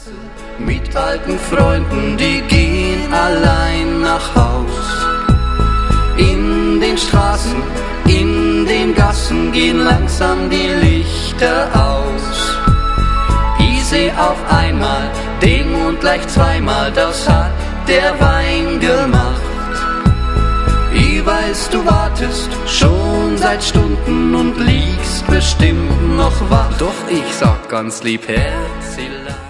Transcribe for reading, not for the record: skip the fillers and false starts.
mit alten Freunden, die gehen allein nach Haus. In den Straßen, in den Gassen gehen langsam die Lichter aus. Ich seh auf einmal den Mond gleich zweimal, das hat der Wein gemacht. Ich weiß, du wartest schon seit Stunden und liegst bestimmt noch wach. Doch ich sag ganz lieb Herzelein.